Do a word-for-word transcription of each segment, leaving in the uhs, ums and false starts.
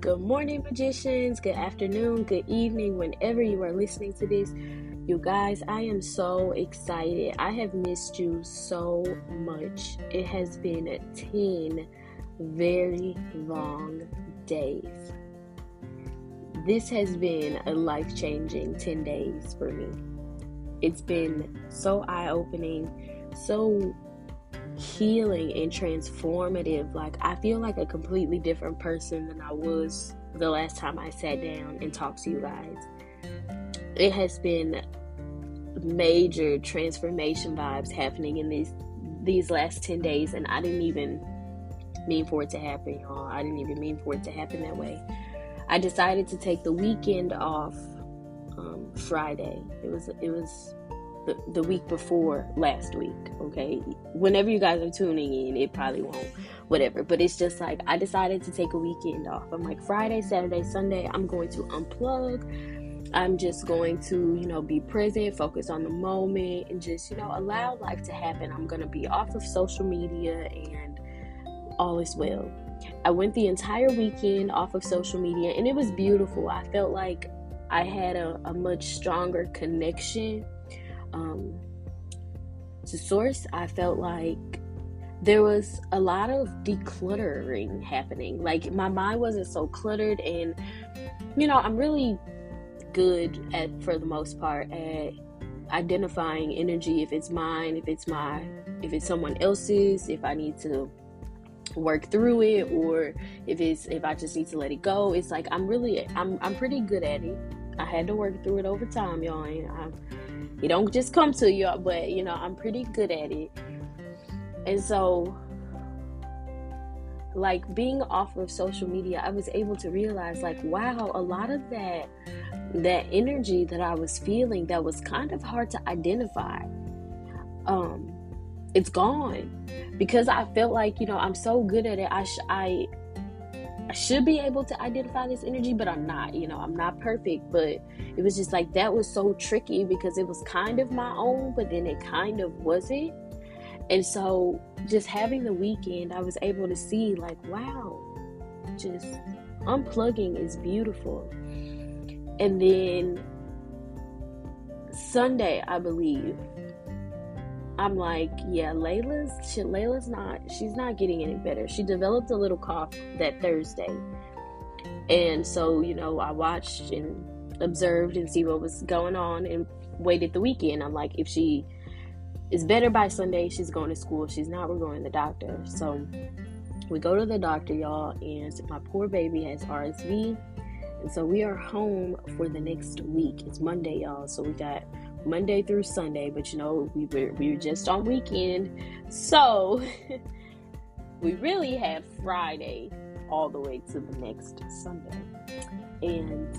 Good morning, magicians. Good afternoon, good evening, whenever you are listening to this. You guys, I am so excited. I have missed you so much. It has been ten very long days. This has been a life-changing ten days for me. It's been so eye-opening, so healing and transformative. Like, I feel like a completely different person than I was the last time I sat down and talked to you guys. It has been major transformation vibes happening in these these last ten days, and I didn't even mean for it to happen, y'all. I didn't even mean for it to happen that way. I decided to take the weekend off um, Friday. It was it was the, the week before last week, okay? Whenever you guys are tuning in, it probably won't, whatever. But it's just like, I decided to take a weekend off. I'm like, Friday, Saturday, Sunday, I'm going to unplug. I'm just going to, you know, be present, focus on the moment, and just, you know, allow life to happen. I'm going to be off of social media, and all is well. I went the entire weekend off of social media, and it was beautiful. I felt like I had a, a much stronger connection um, to source. I felt like there was a lot of decluttering happening. Like, my mind wasn't so cluttered, and, you know, I'm really good at, for the most part, at identifying energy, if it's mine, if it's my, if it's someone else's, if I need to work through it, or if it's, if I just need to let it go. It's like, I'm really, I'm, I'm pretty good at it. I had to work through it over time, y'all. And I, it don't just come to you, but, you know, I'm pretty good at it. And so, like, being off of social media, I was able to realize, like, wow, a lot of that, that energy that I was feeling that was kind of hard to identify, um, it's gone. Because I felt like, you know, I'm so good at it. I, sh- I, I should be able to identify this energy, but I'm not, you know, I'm not perfect. But it was just like, that was so tricky because it was kind of my own, but then it kind of wasn't. And so just having the weekend, I was able to see, like, wow, just unplugging is beautiful. And then Sunday, I believe, I'm like, yeah, Layla's, she, Layla's not, she's not getting any better. She developed a little cough that Thursday. And so, you know, I watched and observed and see what was going on and waited the weekend. I'm like, if she is better by Sunday, she's going to school. If she's not, we're going to the doctor. So we go to the doctor, y'all, and my poor baby has R S V. And so we are home for the next week. It's Monday, y'all. So we got Monday through Sunday, but you know, we were, we were just on weekend. So we really had Friday all the way to the next Sunday. And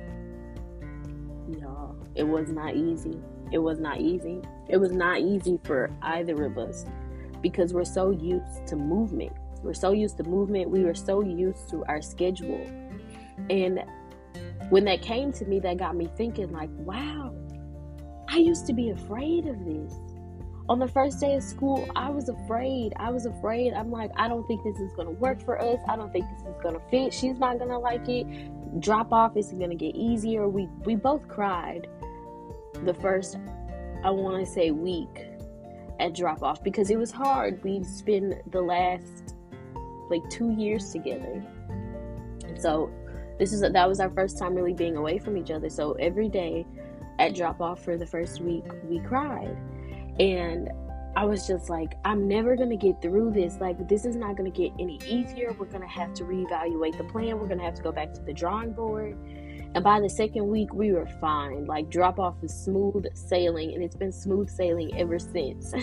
y'all, it was not easy. It was not easy. It was not easy for either of us because we're so used to movement. We're so used to movement. We were so used to our schedule. And when that came to me, that got me thinking, like, wow, I used to be afraid of this. On the first day of school, I was afraid. I was afraid. I'm like, I don't think this is going to work for us. I don't think this is going to fit. She's not going to like it. Drop off isn't going to get easier. We, we both cried the first, I want to say, week at drop off because it was hard. We'd spent the last like two years together. And so this is, that was our first time really being away from each other. So every day at drop off for the first week, we cried. And I was just like, I'm never going to get through this. Like, this is not going to get any easier. We're going to have to reevaluate the plan. We're going to have to go back to the drawing board. And by the second week, we were fine. Like, drop off was smooth sailing, and it's been smooth sailing ever since.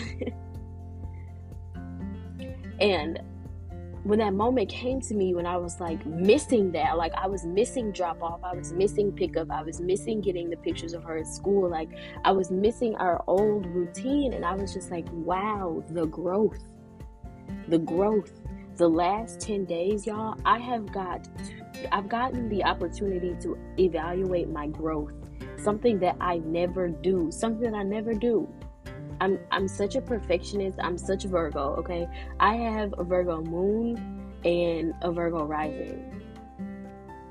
And when that moment came to me, when I was like missing that, like I was missing drop off, I was missing pickup, I was missing getting the pictures of her at school, like I was missing our old routine. And I was just like, wow, the growth, the growth, the last ten days, y'all, I have got, I've gotten the opportunity to evaluate my growth, something that I never do, something that I never do. I'm I'm such a perfectionist. I'm such a Virgo, okay? I have a Virgo moon and a Virgo rising.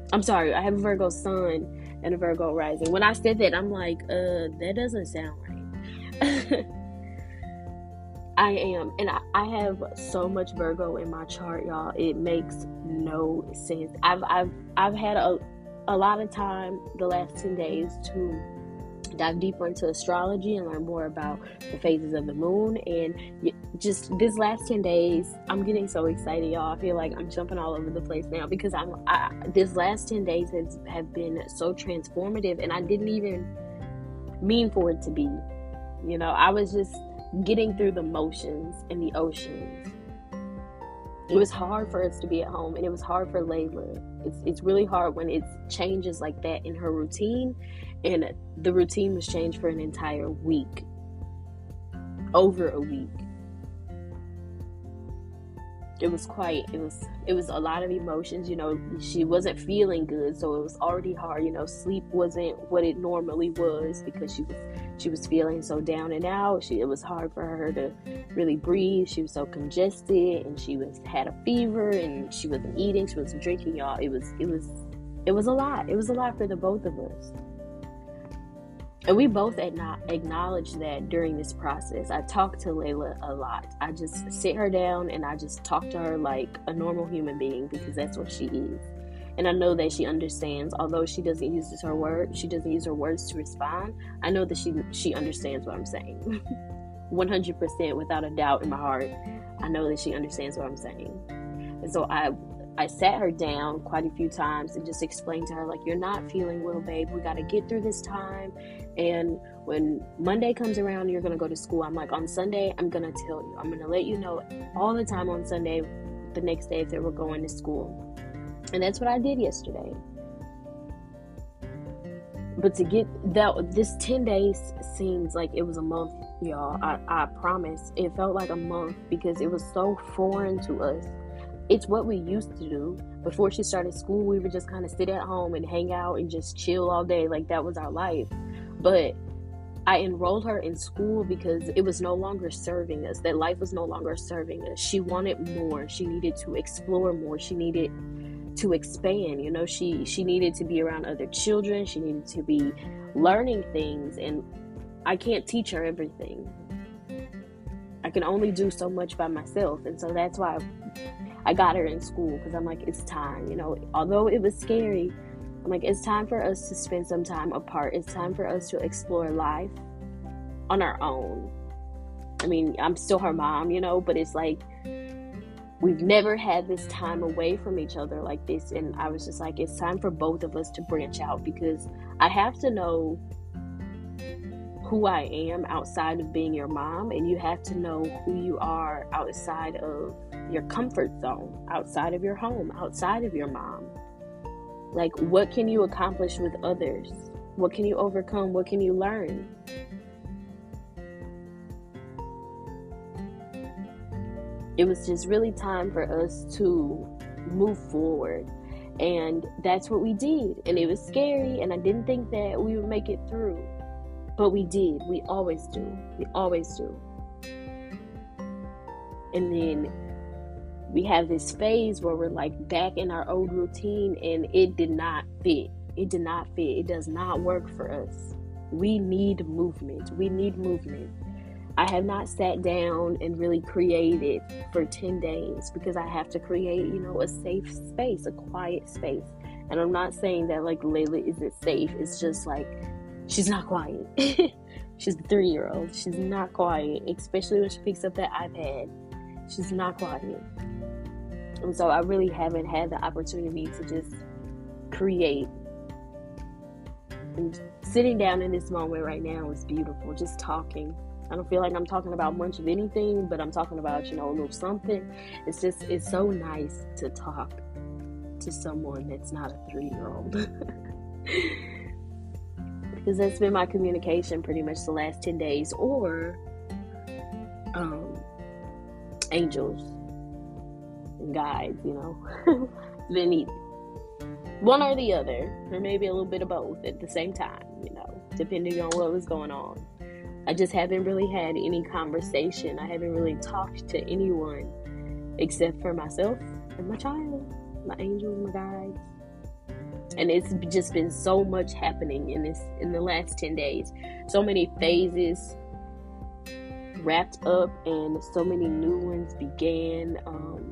I'm sorry, I have a Virgo sun and a Virgo rising. When I said that, I'm like, uh, that doesn't sound right. I am, and I, I have so much Virgo in my chart, y'all. It makes no sense. I've I've I've had a a lot of time the last ten days to dive deeper into astrology and learn more about the phases of the moon. And just this last ten days, I'm getting so excited, y'all. I feel like I'm jumping all over the place now because I'm I, this last ten days has have been so transformative, and I didn't even mean for it to be. You know, I was just getting through the motions and the oceans. It was hard for us to be at home, and it was hard for Layla. It's it's really hard when it changes like that in her routine, and the routine was changed for an entire week, over a week. It was quite, it was, it was a lot of emotions. You know, she wasn't feeling good, so it was already hard. You know, sleep wasn't what it normally was because she was, she was feeling so down and out. She, it was hard for her to really breathe. She was so congested, and she was had a fever, and she wasn't eating. She wasn't drinking, y'all. It was, it was, it was a lot. It was a lot for the both of us. And we both acknowledge that during this process. I talk to Layla a lot. I just sit her down and I just talk to her like a normal human being because that's what she is. And I know that she understands, although she doesn't use her words, she doesn't use her words to respond. I know that she she understands what I'm saying. one hundred percent without a doubt in my heart. I know that she understands what I'm saying. And so I I sat her down quite a few times and just explained to her, like, you're not feeling well, babe. We got to get through this time. And when Monday comes around, you're going to go to school. I'm like, on Sunday, I'm going to tell you. I'm going to let you know all the time on Sunday, the next day, that we're going to school. And that's what I did yesterday. But to get that, this ten days seems like it was a month, y'all. I, I promise. It felt like a month because it was so foreign to us. It's what we used to do. Before she started school, we would just kind of sit at home and hang out and just chill all day. Like, that was our life. But I enrolled her in school because it was no longer serving us. That life was no longer serving us. She wanted more. She needed to explore more. She needed to expand. You know, she, she needed to be around other children. She needed to be learning things. And I can't teach her everything. I can only do so much by myself. And so that's why I got her in school, because I'm like, it's time. You know, although it was scary, I'm like, it's time for us to spend some time apart. It's time for us to explore life on our own. I mean, I'm still her mom, you know, but it's like, we've never had this time away from each other like this. And I was just like, it's time for both of us to branch out, because I have to know who I am outside of being your mom, and you have to know who you are outside of your comfort zone, outside of your home, outside of your mom. Like, what can you accomplish with others? What can you overcome? What can you learn? It was just really time for us to move forward. And that's what we did. And it was scary, and I didn't think that we would make it through. But we did. We always do. We always do. And then we have this phase where we're like back in our old routine, and it did not fit. It did not fit. It does not work for us. We need movement. We need movement. I have not sat down and really created for ten days because I have to create, you know, a safe space, a quiet space. And I'm not saying that like Layla isn't safe. It's just like, she's not quiet. She's a three-year-old. She's not quiet, especially when she picks up that iPad. She's not quiet. And so I really haven't had the opportunity to just create. And sitting down in this moment right now is beautiful. Just talking. I don't feel like I'm talking about much of anything, but I'm talking about, you know, a little something. It's just, it's so nice to talk to someone that's not a three-year-old. Because that's been my communication pretty much the last ten days. Or um, angels and guides, you know. It's been either one or the other, or maybe a little bit of both at the same time, you know, depending on what was going on. I just haven't really had any conversation. I haven't really talked to anyone except for myself and my child, my angels, my guides. And it's just been so much happening in this in the last ten days. So many phases wrapped up and so many new ones began. Um,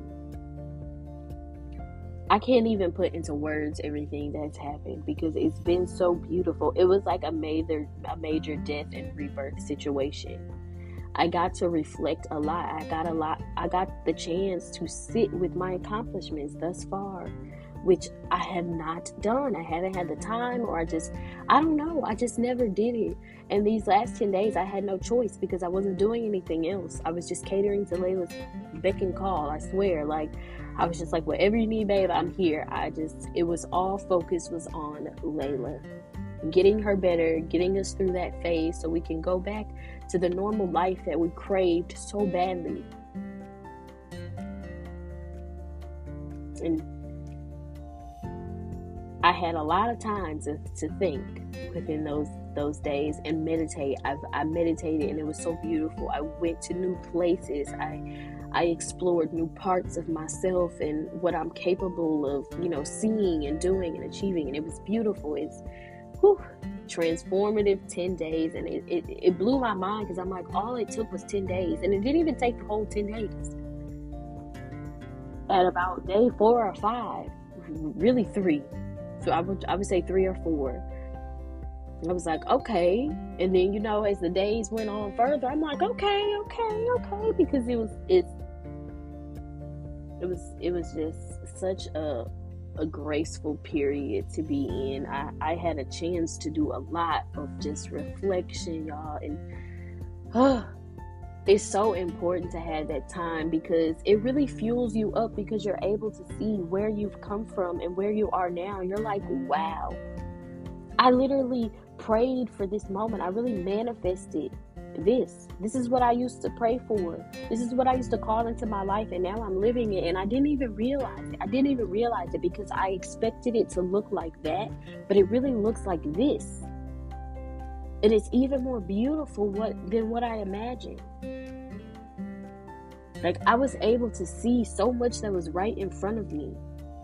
I can't even put into words everything that's happened because it's been so beautiful. It was like a major a major death and rebirth situation. I got to reflect a lot. I got a lot I got the chance to sit with my accomplishments thus far, which I have not done. I haven't had the time, or I just, I don't know. I just never did it. And these last ten days, I had no choice because I wasn't doing anything else. I was just catering to Layla's beck and call. I swear. Like, I was just like, whatever you need, babe, I'm here. I just, it was all focus was on Layla. Getting her better, getting us through that phase so we can go back to the normal life that we craved so badly. And I had a lot of time to, to think within those those days and meditate. I, I meditated and it was so beautiful. I went to new places. I I explored new parts of myself and what I'm capable of, you know, seeing and doing and achieving. And it was beautiful. It's whew, transformative ten days. And it, it, it blew my mind because I'm like, all it took was ten days. And it didn't even take the whole ten days. At about day four or five, really three. So I would I would say three or four. I was like, okay. And then, you know, as the days went on further, I'm like, okay, okay, okay. Because it was it's it was it was just such a a graceful period to be in. I, I had a chance to do a lot of just reflection, y'all. And uh, it's so important to have that time because it really fuels you up because you're able to see where you've come from and where you are now. You're like, wow. I literally prayed for this moment. I really manifested this. This is what I used to pray for. This is what I used to call into my life, and now I'm living it, and I didn't even realize it. I didn't even realize it because I expected it to look like that, but it really looks like this. And it's even more beautiful what than what I imagined. Like, I was able to see so much that was right in front of me.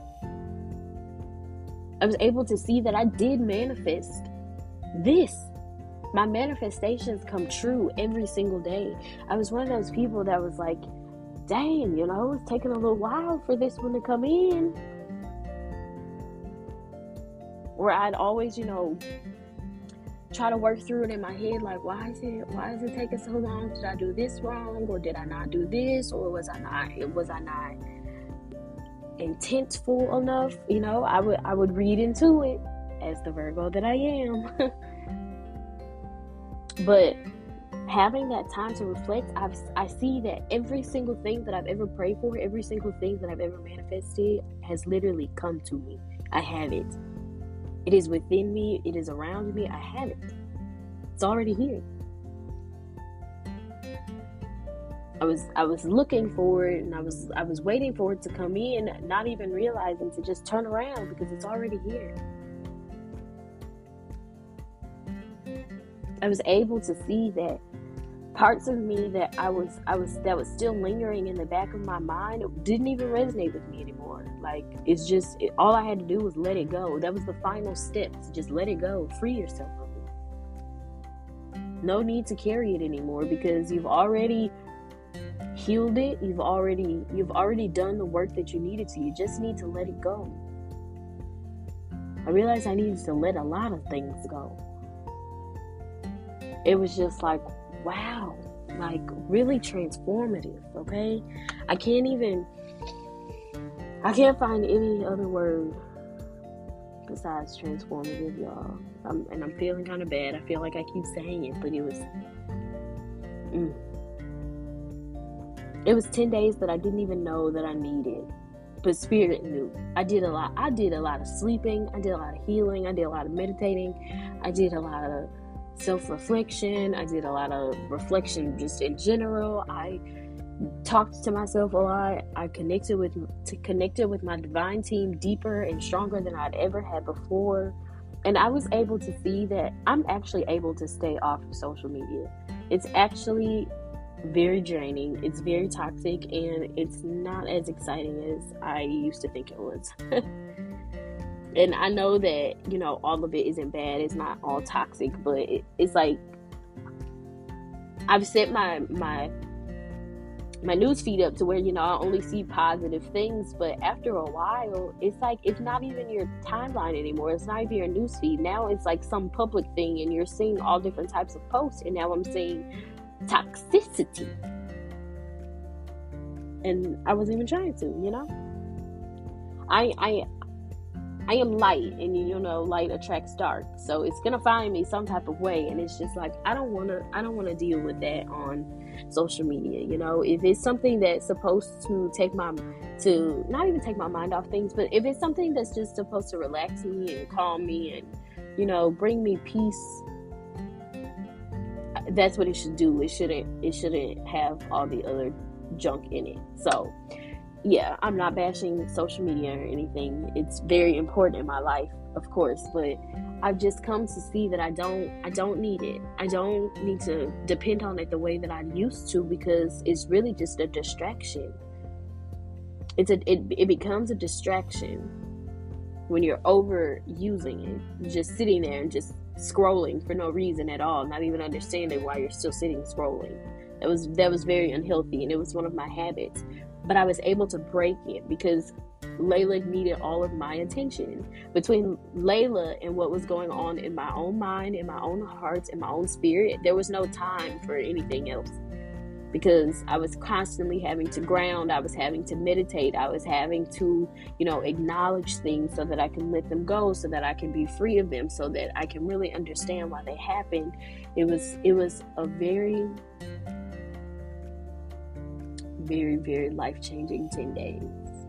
I was able to see that I did manifest this. My manifestations come true every single day. I was one of those people that was like, dang, you know, it's taking a little while for this one to come in. Or I'd always, you know, try to work through it in my head, like, why is it why is it taking so long? Did I do this wrong, or did I not do this, or was I not was I not intentful enough? You know, I would I would read into it as the Virgo that I am. But having that time to reflect, I've, I see that every single thing that I've ever prayed for, every single thing that I've ever manifested has literally come to me. I have it. It is within me. It is around me. I have it. It's already here. I was I was looking for it, and I was I was waiting for it to come in, not even realizing to just turn around because it's already here. I was able to see that parts of me that I was I was that was still lingering in the back of my mind didn't even resonate with me anymore. Like, it's just it, all I had to do was let it go. That was the final step, to just let it go, free yourself of it. No need to carry it anymore because you've already healed it. You've already you've already done the work that you needed to. You just need to let it go. I realized I needed to let a lot of things go. It was just like, wow, like really transformative, okay? I can't even, I can't find any other word besides transformative, y'all. I'm, and I'm feeling kind of bad. I feel like I keep saying it, but it was, mm. It was ten days that I didn't even know that I needed, but Spirit knew. I did a lot. I did a lot of sleeping. I did a lot of healing. I did a lot of meditating. I did a lot of self-reflection. I did a lot of reflection just in general. I talked to myself a lot. I connected with to connected with my divine team deeper and stronger than I'd ever had before. And I was able to see that I'm actually able to stay off of social media. It's actually very draining. It's very toxic, and it's not as exciting as I used to think it was. And I know that, you know, all of it isn't bad. It's not all toxic, but it, it's like I've set my my my news feed up to where, you know, I only see positive things, but after a while it's like it's not even your timeline anymore. It's not even your news feed. Now it's like some public thing and you're seeing all different types of posts, and now I'm seeing toxicity. And I wasn't even trying to, you know. I I I am light, and you know, light attracts dark, so it's gonna find me some type of way. And it's just like I don't want to. I don't want to deal with that on social media. You know, if it's something that's supposed to take my to not even take my mind off things, but if it's something that's just supposed to relax me and calm me and, you know, bring me peace, that's what it should do. It shouldn't. It shouldn't have all the other junk in it. So. Yeah, I'm not bashing social media or anything. It's very important in my life, of course, but I've just come to see that I don't I don't need it. I don't need to depend on it the way that I used to, because it's really just a distraction. It's a it, it becomes a distraction when you're overusing it. You're just sitting there and just scrolling for no reason at all, not even understanding why you're still sitting scrolling. That was that was very unhealthy, and it was one of my habits. But I was able to break it because Layla needed all of my attention. Between Layla and what was going on in my own mind, in my own heart, in my own spirit, there was no time for anything else. Because I was constantly having to ground, I was having to meditate, I was having to, you know, acknowledge things so that I can let them go, so that I can be free of them, so that I can really understand why they happened. It was it was a very very, very life-changing ten days.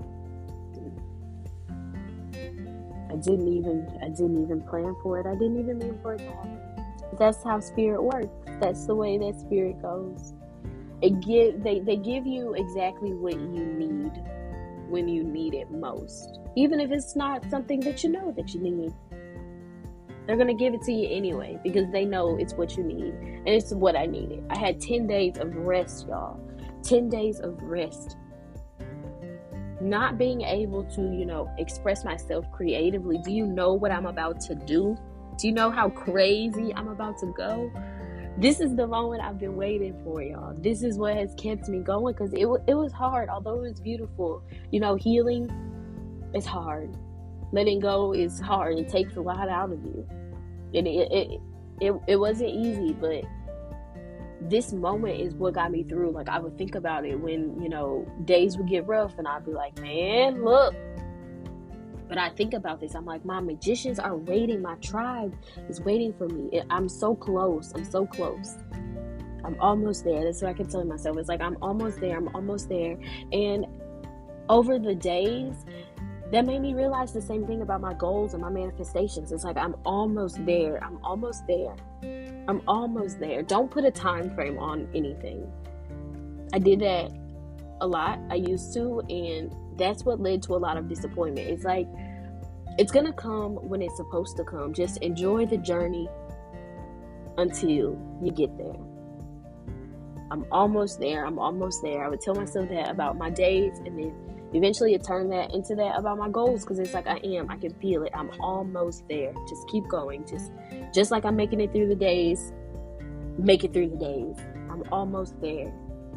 I didn't even, I didn't even plan for it. I didn't even mean for it to happen. That's how spirit works. That's the way that spirit goes. It give, they, they give you exactly what you need when you need it most. Even if it's not something that you know that you need. They're going to give it to you anyway, because they know it's what you need. And it's what I needed. I had ten days of rest, y'all. ten days of rest. Not being able to, you know, express myself creatively. Do you know what I'm about to do? Do you know how crazy I'm about to go? This is the moment I've been waiting for, y'all. This is what has kept me going, because it, it was hard, although it was beautiful. You know, healing is hard. Letting go is hard. It takes a lot out of you. And it, it, it, it wasn't easy, but this moment is what got me through. Like, I would think about it when, you know, days would get rough, and I'd be like, man, look. But I think about this. I'm like, my magicians are waiting. My tribe is waiting for me. I'm so close. I'm so close. I'm almost there. That's what I kept telling myself. It's like, I'm almost there. I'm almost there. And over the days, that made me realize the same thing about my goals and my manifestations. It's like, I'm almost there. I'm almost there. I'm almost there. Don't put a time frame on anything. I did that a lot. I used to, and that's what led to a lot of disappointment. It's like, it's gonna come when it's supposed to come. Just enjoy the journey until you get there. I'm almost there. I'm almost there. I would tell myself that about my days, and then eventually it turned that into that about my goals, because it's like, I am. I can feel it. I'm almost there. Just keep going. Just just like I'm making it through the days, make it through the days. I'm almost there.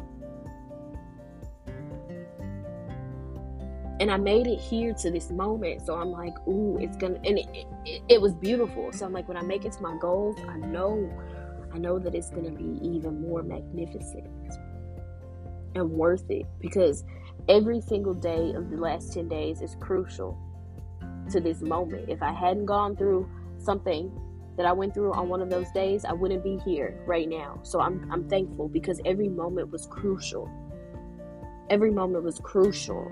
And I made it here to this moment. So I'm like, ooh, it's gonna, and it, it, it was beautiful. So I'm like, when I make it to my goals, I know, I know that it's gonna be even more magnificent and worth it, because every single day of the last ten days is crucial to this moment. If I hadn't gone through something that I went through on one of those days, I wouldn't be here right now. So I'm I'm thankful, because every moment was crucial. Every moment was crucial.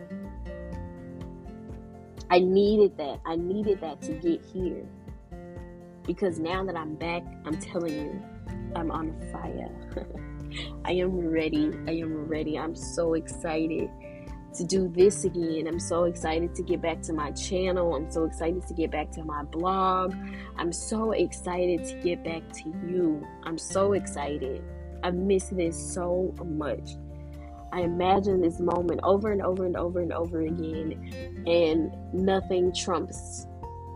I needed that. I needed that to get here. Because now that I'm back, I'm telling you, I'm on fire. I am ready. I am ready. I'm so excited to do this again. I'm so excited to get back to my channel. I'm so excited to get back to my blog. I'm so excited to get back to you. I'm so excited. I miss this so much. I imagine this moment over and over and over and over again, and nothing trumps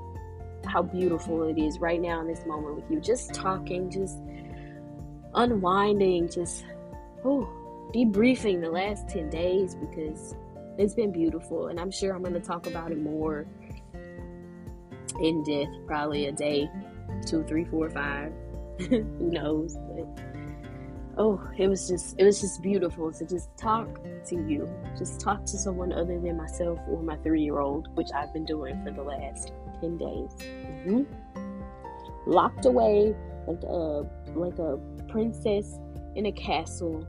how beautiful it is right now in this moment with you. Just talking, just unwinding, just oh, debriefing the last ten days because it's been beautiful. And I'm sure I'm going to talk about it more in depth, probably a day, two, three, four, five. Who knows? But oh, it was just it was just beautiful to just talk to you, just talk to someone other than myself or my three-year-old, which I've been doing for the last ten days. Mm-hmm. Locked away like a like a princess in a castle,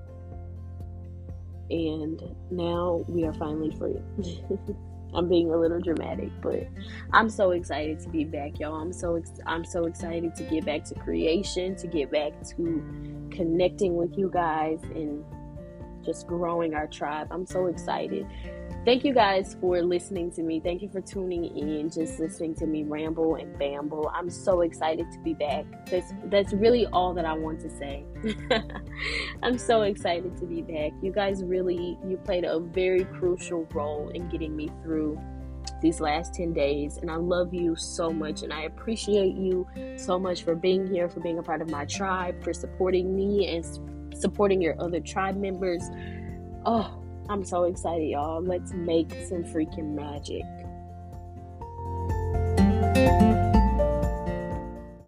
and now we are finally free. I'm being a little dramatic, but I'm so excited to be back, y'all. I'm so ex- I'm so excited to get back to creation, to get back to connecting with you guys and just growing our tribe. I'm so excited. Thank you guys for listening to me. Thank you for tuning in, just listening to me ramble and bamble. I'm so excited to be back. That's that's really all that I want to say. I'm so excited to be back. You guys really, you played a very crucial role in getting me through these last ten days. And I love you so much. And I appreciate you so much for being here, for being a part of my tribe, for supporting me and supporting your other tribe members. Oh, I'm so excited, y'all. Let's make some freaking magic.